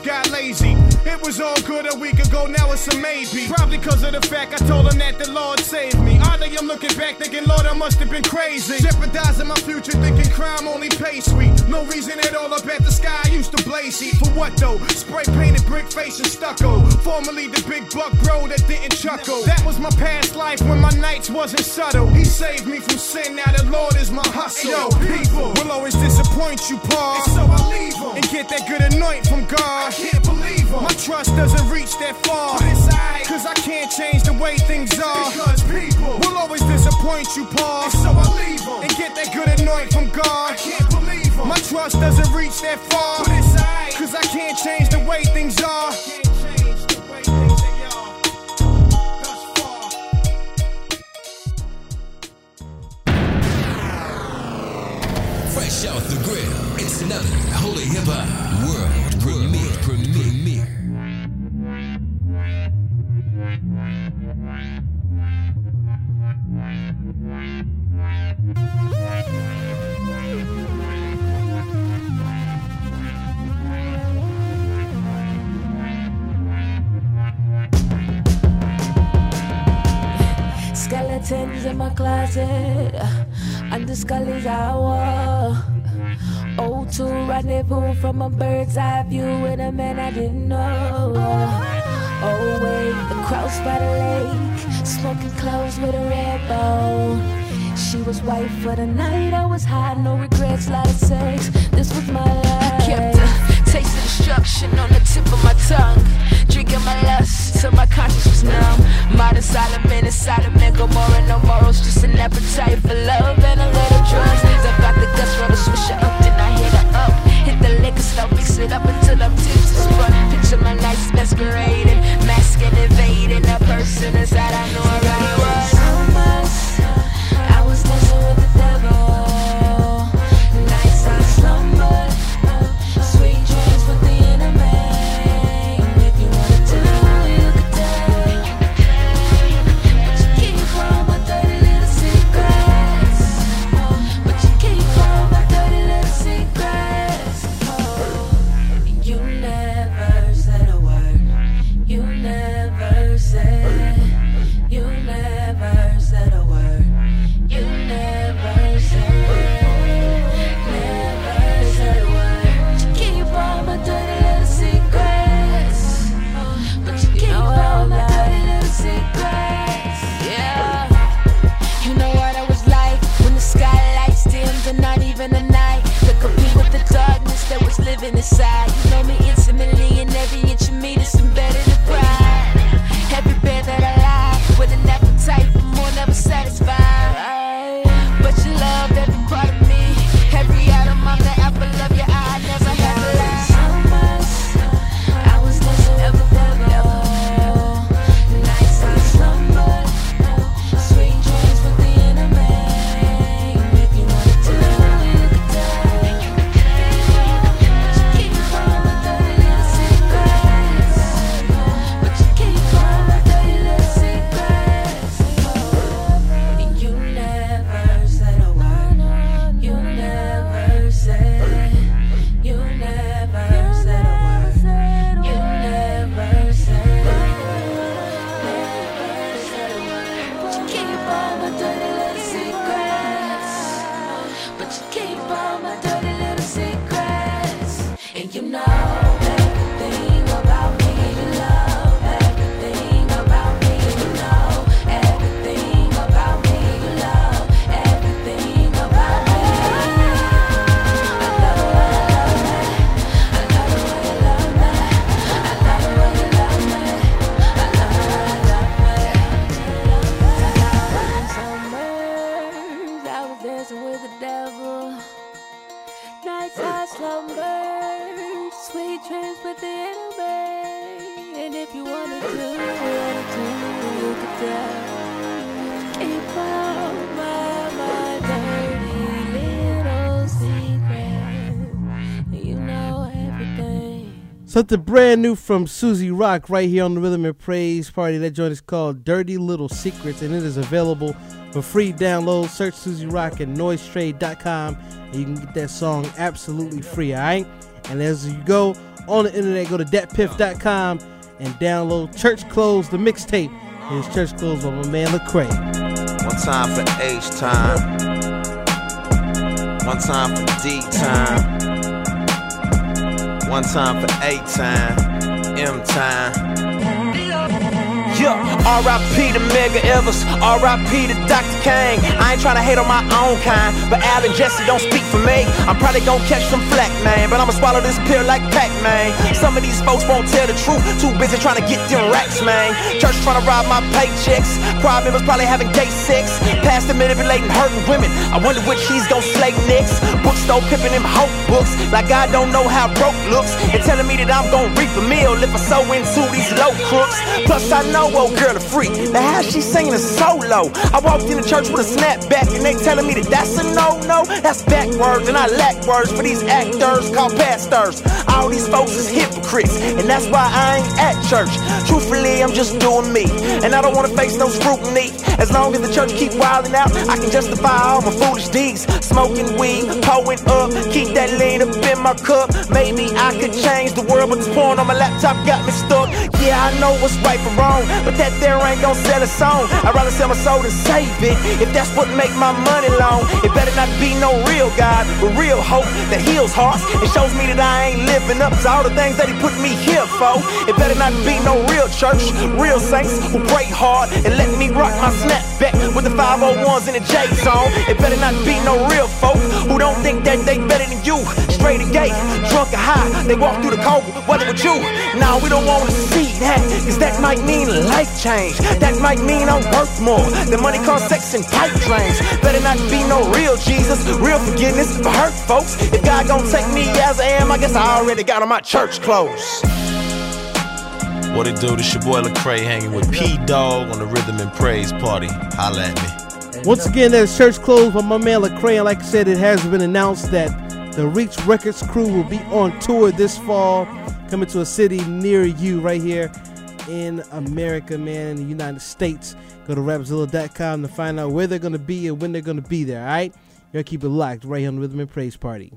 Speaker 3: got lazy. It was all good a week ago, now it's a maybe. Probably cause of the fact I told him that the Lord saved me. Oddly, I'm looking back thinking, Lord, I must have been crazy. Jeopardizing my future, thinking crime only pays sweet. No reason at all, up at the sky, I used to blaze heat. For what though? Spray painted brick face and stucco. Formerly the big buck bro that didn't chuckle. That was my past life when my nights wasn't subtle. He saved me from sin, now the Lord is my hustle. Yo, people will always disappoint you, Paul. And so I leave them and get that good anoint from God. I can't believe them. My trust doesn't reach that far. But it's alright, cause I can't change the way things are. Because people will always disappoint you, Paul. And so I leave them and get that good anoint from God. I can't believe them. My trust doesn't reach that far. But it's alright, cause I can't change the way things are.
Speaker 7: Fresh off the grill, it's another Holy Hip Hop World Premiere. Premiere.
Speaker 8: Skeletons in my closet, under Scully's hour. Oh, two rendezvous from a bird's eye view with a man I didn't know. Oh, wait, the cross by the lake, smoking clothes with a red bone. She was white for the night, I was high, no regrets, lot of sex. This was my life.
Speaker 22: Kept a taste of destruction on the tip of my tongue. Drinking my lust till my conscience was numb. Modern Solomon and Solomon, Gomorrah, no morals, just an appetite for love and a little drugs. I got the guts, roll the swisher up, then I hit her up. Hit the liquor store, mix it up until I'm tipsy spun. Picture my nights masquerading, masking, invading. A person inside, I knew I really was.
Speaker 8: I was dancing with the devil. Nights I slumbered, sweet dreams with the enemy. If you wanted to, you could take. But you keep on my dirty little secrets. But you keep on my dirty little secrets. You never said a word. You never said. You never said a word. You never said, never said a word. You keep all my dirty little secrets. But you keep all my dirty little secrets.
Speaker 22: Yeah. You know what I was like when the skylights dimmed and not even a night could compete with the darkness that was living inside. You know me intimately and every inch of me that's embedded in pride. Every bed that I lie with an appetite for more, never satisfied. But you loved every part of me, every atom, I'm the apple of your eye, never had to lie.
Speaker 8: I was dancing with the devil. Nights I slumbered, sweet dreams with the enemy. If you wanted to, you could take. But you keep all my dirty little secrets. But you keep all my dirty little secrets. You never said a word. You never said. You never said a word. You never said. Never said a word. But you keep all my dirty little secrets. But you keep all my dirty little secrets. And you know everything about me. You love everything about me. You know everything about me. You love everything about me. I love the way you love me. I love the way you love me. I love the way you love me. I love the way you love me. Summers, I was dancing with the devil. Nights I slumbered, sweet dreams with the enemy. And if you wanted to, wanted to, you could tell. Keep all my, my dirty little secrets. You know everything.
Speaker 4: Something brand new from Susie Rock right here on the Rhythm and Praise Party. That joint is called Dirty Little Secrets, and it is available for free download. Search Susie Rock at noise trade dot com, and you can get that song absolutely free, all right? And as you go on the internet, go to dat piff dot com and download Church Clothes, the mixtape. Here's Church Clothes by my man Lecrae.
Speaker 5: One time for H time. One time for D time. One time for A time. M time.
Speaker 6: Yeah, R I P to Mega Evers, R I P to Doctor Kane. I ain't tryna hate on my own kind, but Al and Jesse don't speak for me. I'm probably gon' catch some flack, man, but I'ma swallow this pill like Pac-Man. Some of these folks won't tell the truth, too busy tryna get them racks, man. Church tryna rob my paychecks, choir members probably having gay sex, pastor manipulating, hurting women. I wonder which he's gon' slay next. Bookstore pimping them hope books, like God don't know how broke looks, and telling me that I'm gon' reap a meal if I sow into these low crooks. Plus I know old girl a freak. Now how she singing is solo. I walked in the church with a snapback and they telling me that that's a no-no. That's backwards and I lack words for these actors called pastors. All these folks is hypocrites and that's why I ain't at church. Truthfully, I'm just doing me and I don't want to face no scrutiny. As long as the church keep wilding out, I can justify all my foolish deeds. Smoking weed, pulling up, keep that lean up in my cup. Maybe I could change the world, but this porn on my laptop got me stuck. Yeah, I know what's right from wrong, but that there ain't gon' sell a song. I'd rather sell my soul than save it. If that's what make my money long, it better not be no real God, but real hope that heals hearts and shows me that I ain't living up to all the things that he put me here for. It better not be no real church, real saints who pray hard and let me rock my snapback with the five oh ones in the J zone. It better not be no real folk who don't think that they better than you. Straight or gay, drunk or high, they walk through the cold, whether with you. Nah, we don't want to see that, cause that might mean life change. That might mean I'm worth more than money, car, sex, and pipe dreams. Better not be no real Jesus, real forgiveness for hurt folks. If God gon' take me as I am, I guess I already got on my church clothes.
Speaker 5: What it do? This your boy Lecrae hanging with P-Dog on the Rhythm and Praise Party. Holla at me.
Speaker 4: Once again, that's Church Clothes by my man Lecrae. And like I said, it has been announced that the Reach Records crew will be on tour this fall, coming to a city near you right here in America, man, in the United States. Go to rapzilla dot com to find out where they're going to be and when they're going to be there, all right? You gotta keep it locked right here on the Rhythm and Praise Party.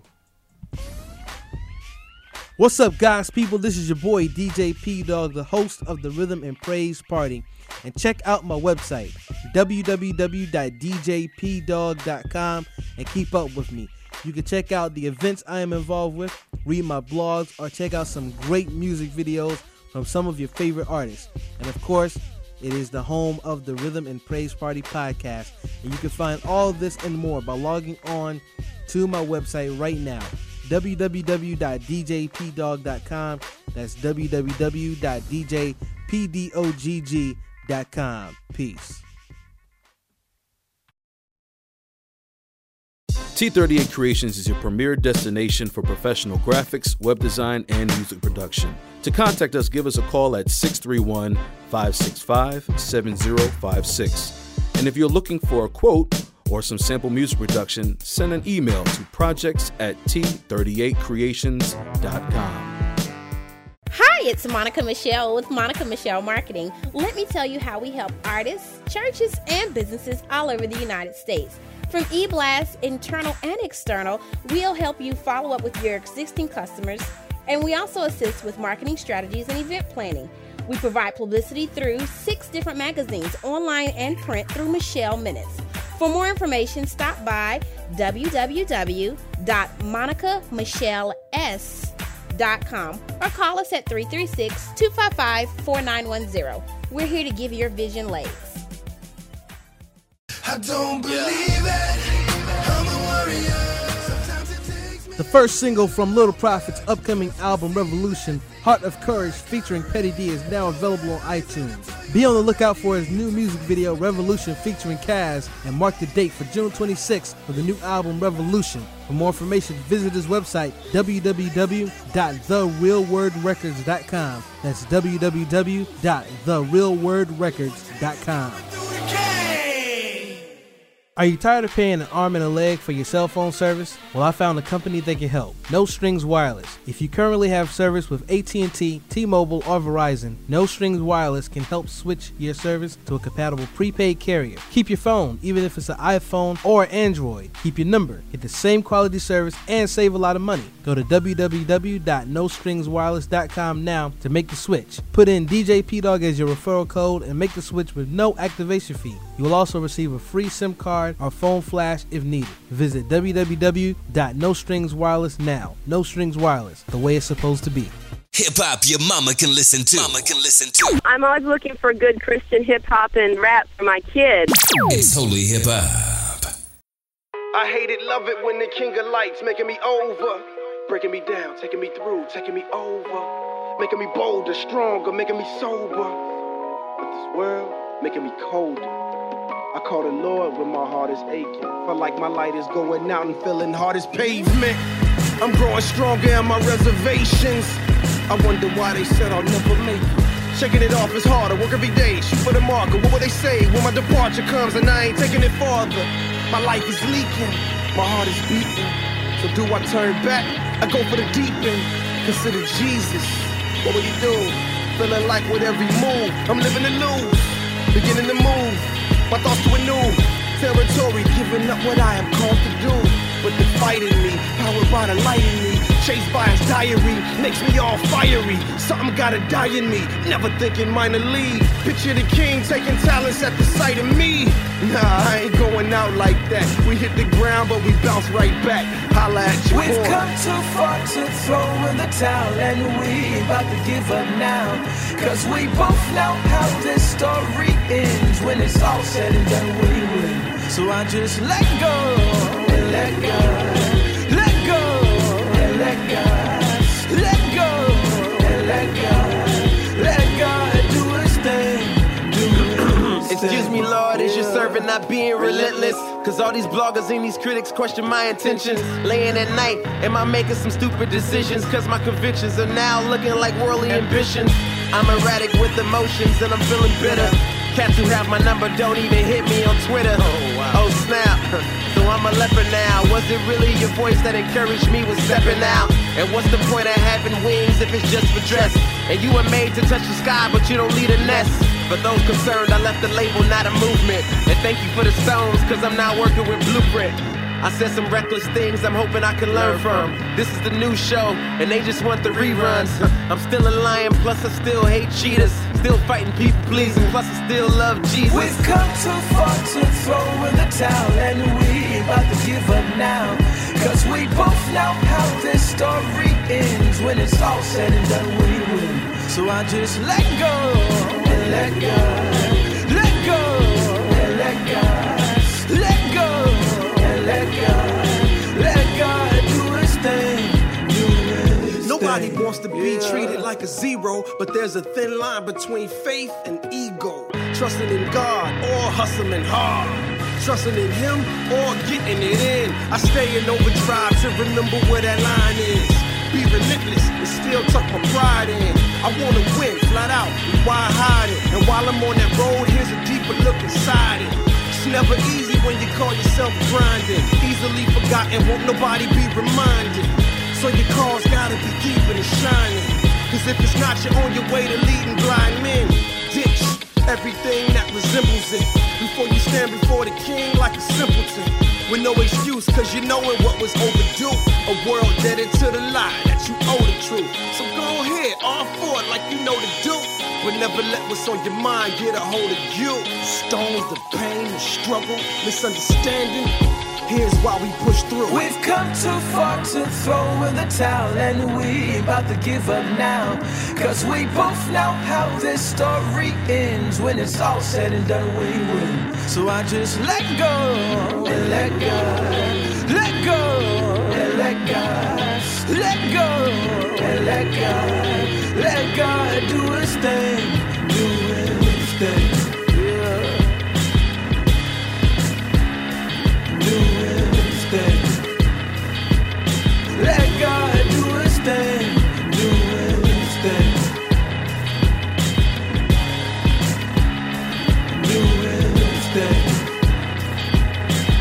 Speaker 4: What's up, guys, people? This is your boy, D J P-Dog, the host of the Rhythm and Praise Party. And check out my website, w w w dot d j p dog dot com, and keep up with me. You can check out the events I am involved with, read my blogs, or check out some great music videos from some of your favorite artists. And of course, it is the home of the Rhythm and Praise Party podcast. And you can find all this and more by logging on to my website right now, w w w dot d j p dog dot com. That's w w w dot d j p dog dot com. Peace.
Speaker 18: T thirty-eight Creations is your premier destination for professional graphics, web design, and music production. To contact us, give us a call at six three one, five six five, seven zero five six. And if you're looking for a quote or some sample music production, send an email to projects at t thirty-eight creations dot com.
Speaker 23: Hi, it's Monica Michelle with Monica Michelle Marketing. Let me tell you how we help artists, churches, and businesses all over the United States. From eBlast, internal and external, we'll help you follow up with your existing customers, and we also assist with marketing strategies and event planning. We provide publicity through six different magazines, online and print, through Michelle Minutes. For more information, stop by w w w dot monica michelle s dot com or call us at three three six, two five five, four nine one zero. We're here to give your vision legs.
Speaker 10: I don't believe it. I'm a warrior.
Speaker 4: The first single from Little Prophet's upcoming album, Revolution, Heart of Courage, featuring Petty D, is now available on iTunes. Be on the lookout for his new music video, Revolution, featuring Kaz, and mark the date for June twenty-sixth for the new album, Revolution. For more information, visit his website, w w w dot the real word records dot com. That's w w w dot the real word records dot com. Are you tired of paying an arm and a leg for your cell phone service? Well, I found a company that can help. No Strings Wireless. If you currently have service with A T and T, T-Mobile, or Verizon, No Strings Wireless can help switch your service to a compatible prepaid carrier. Keep your phone, even if it's an iPhone or Android. Keep your number, get the same quality service, and save a lot of money. Go to w w w dot no strings wireless dot com now to make the switch. Put in D J P Dog as your referral code and make the switch with no activation fee. You will also receive a free SIM card or phone flash if needed. Visit w w w dot no strings wireless now. No Strings Wireless, the way it's supposed to be.
Speaker 7: Hip hop your mama can listen to. Mama can listen to.
Speaker 2: I'm always looking for good Christian hip hop and rap for my kids.
Speaker 7: It's Holy Hip Hop.
Speaker 11: I hate it, love it when the king of lights making me over. Breaking me down, taking me through, taking me over. Making me bolder, stronger, making me sober. But this world making me colder. I call the Lord when my heart is aching. Feel like my light is going out and feeling hard as pavement. I'm growing stronger in my reservations. I wonder why they said I'll never make it. Shaking it off is harder, work every day, shoot for the marker. What will they say when my departure comes and I ain't taking it farther? My life is leaking, my heart is beating. So do I turn back? I go for the deep end. Consider Jesus. What will you do? Feeling like with every move, I'm living to lose. Beginning to move, my thoughts to a new territory. Giving up what I am called to do. But the fight in me, powered by the light in me. Chased by his diary, makes me all fiery. Something gotta die in me, never thinking mine to leave. Picture the king taking talents at the sight of me. Nah, I ain't going out like that. We hit the ground, but we bounce right back. Holla at your
Speaker 15: We've
Speaker 11: boy.
Speaker 15: come too far to throw in the towel, and we about to give up now. Cause we both know how this story ends. When it's all said and done, we win. So I just let go and let go. Let go and let go. Let go and let go. Let God do his thing. Do his thing.
Speaker 6: Excuse me, Lord, is your servant not being relentless? Cause all these bloggers and these critics question my intentions. Laying at night, am I making some stupid decisions? Cause my convictions are now looking like worldly ambitions. I'm erratic with emotions and I'm feeling bitter. Cats who have my number don't even hit me on Twitter. Oh, wow. Oh snap, so I'm a leper now. Was it really your voice that encouraged me with stepping out? And what's the point of having wings if it's just for dress? And you were made to touch the sky, but you don't need a nest. For those concerned, I left the label, not a movement. And thank you for the stones, cause I'm now working with Blueprint. I said some reckless things I'm hoping I can learn from. This is the new show, and they just want the reruns. I'm still a lion, plus I still hate cheaters. Still fighting people pleasing, plus I still love Jesus.
Speaker 15: We've come too far to throw in the towel, and we about to give up now. Cause we both know how this story ends. When it's all said and done, we win. So I just let go and let go. Let go and let go. Let go. Let God, let God do his thing. Do his
Speaker 11: Nobody
Speaker 15: thing.
Speaker 11: wants to be
Speaker 15: Yeah.
Speaker 11: treated like a zero, but there's a thin line between faith and ego. Trusting in God or hustling hard. Trusting in Him or getting it in. I stay in overdrive to remember where that line is. Be relentless and still tuck my pride in. I wanna win flat out, why hide it? And while I'm on that road, here's a deeper look inside it. It's never easy when you call yourself grinding. Easily forgotten, won't nobody be reminded. So your cause gotta be deeper than shining. Cause if it's not, you're on your way to leading blind men. Ditch everything that resembles it before you stand before the king like a simpleton. With no excuse, cause you knowing what was overdue. A world deaded to the lie that you owe the truth. So go ahead, all for it like you know the do. But never let what's on your mind get a hold of you. Stones, the pain, the struggle, misunderstanding. Here's why we push through.
Speaker 15: We've come too far to throw in the towel, and we about to give up now. Cause we both know how this story ends. When it's all said and done, we win. So I just let go and let go. Let go and let go. Let go and let go. Let God do his thing. Do his thing. Yeah. Do his thing. Let God do his thing. Do his thing. Do his thing.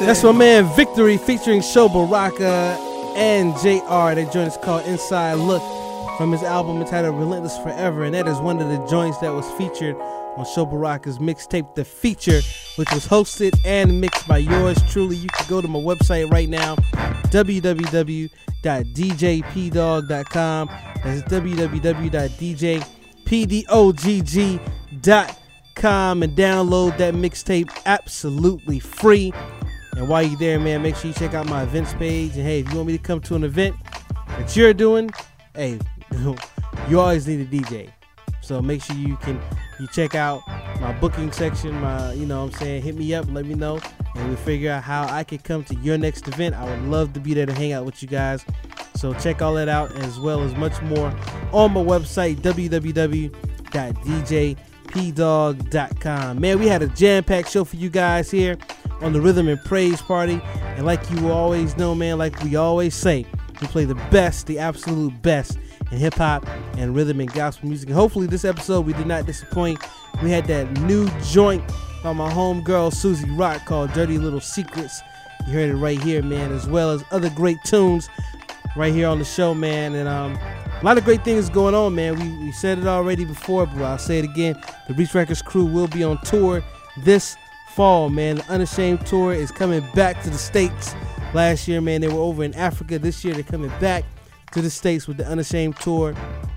Speaker 4: That's my man Victory featuring Sho Baraka and J R. That joint is called Inside Look from his album entitled Relentless Forever, and that is one of the joints that was featured on Sho Baraka's mixtape The Feature, which was hosted and mixed by yours truly. You can go to my website right now, w w w dot d j p dog dot com. That's w w w dot d j p dog dot com and download that mixtape absolutely free. And while you're there, man, make sure you check out my events page. And hey, if you want me to come to an event that you're doing, hey, you always need a D J. So make sure you can you check out my booking section, my, you know what I'm saying, hit me up, let me know, and we'll figure out how I can come to your next event. I would love to be there to hang out with you guys. So check all that out as well as much more on my website, w w w dot d j p dog dot com. Man, we had a jam-packed show for you guys here on the Rhythm and Praise Party. And like you always know, man, like we always say, we play the best, the absolute best in hip-hop and rhythm and gospel music. And hopefully this episode we did not disappoint. We had that new joint by my homegirl Susie Rock called Dirty Little Secrets. You heard it right here, man, as well as other great tunes right here on the show, man. And um, a lot of great things going on, man. We, we said it already before, but I'll say it again. The Reach Records crew will be on tour this fall, man. The Unashamed tour is coming back to the States. Last year, man, they were over in Africa. This year, they're coming back to the States with the Unashamed tour.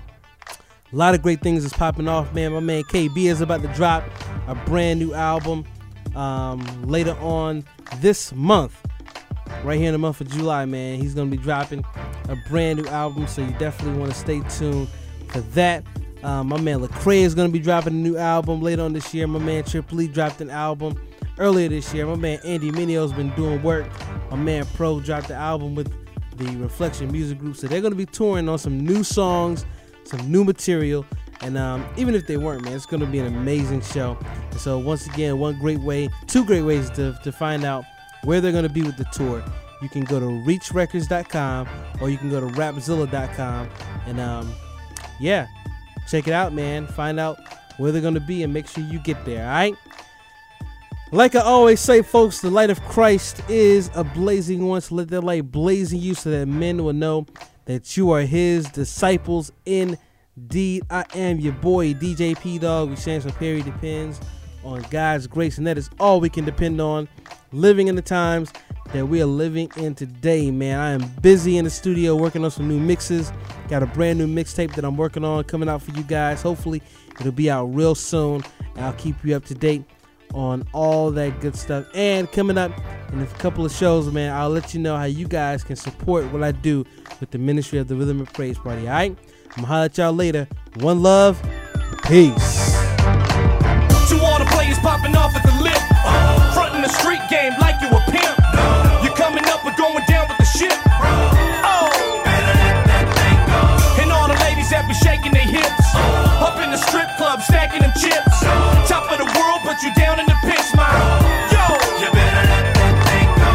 Speaker 4: A lot of great things is popping off, man. My man K B is about to drop a brand new album um, later on this month. Right here in the month of July, man. He's going to be dropping a brand new album, so you definitely want to stay tuned for that. Um, my man Lecrae is going to be dropping a new album later on this year. My man Triple E dropped an album earlier this year. My man Andy Minio's been doing work. My man Pro dropped the album with the Reflection Music Group. So they're going to be touring on some new songs, some new material. And um, even if they weren't, man, it's going to be an amazing show. And so once again, one great way, two great ways to, to find out where they're going to be with the tour. You can go to reach records dot com or you can go to rapzilla dot com. And um, yeah, check it out, man. Find out where they're going to be and make sure you get there, all right? Like I always say, folks, the light of Christ is a blazing one. So let that light blaze in you so that men will know that you are his disciples indeed. I am your boy, D J P Dog. We stand for Perry depends on God's grace, and that is all we can depend on. Living in the times that we are living in today, man. I am busy in the studio working on some new mixes. Got a brand new mixtape that I'm working on coming out for you guys. Hopefully, it'll be out real soon, and I'll keep you up to date on all that good stuff. And coming up in a couple of shows, man, I'll let you know how you guys can support what I do with the ministry of the Rhythm and Praise Party, all right? I'm gonna holler at y'all later. One love. Peace.
Speaker 3: To all the players popping off at the lip, uh, fronting the street game like you a pimp. No. You're coming up and going down with the ship. Oh, better let that thing go. And all the ladies that be shaking their hips, uh, up in the strip club stacking them chips. No. Top of the world, but you down in the pit, smile. Yo, you better let that thing go.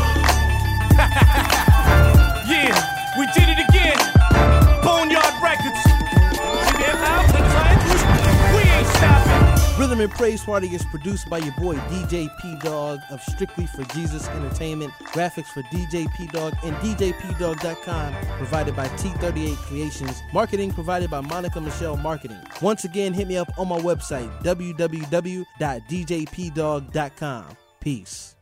Speaker 3: Yeah, we did it again. Boneyard Records. We ain't stopping.
Speaker 4: Rhythm and Praise Party is produced by your boy D J P Dog of Strictly for Jesus Entertainment. Graphics for D J P Dog and D J P dog dot com provided by T thirty-eight Creations. Marketing provided by Monica Michelle Marketing. Once again, hit me up on my website, w w w dot d j p dog dot com. Peace.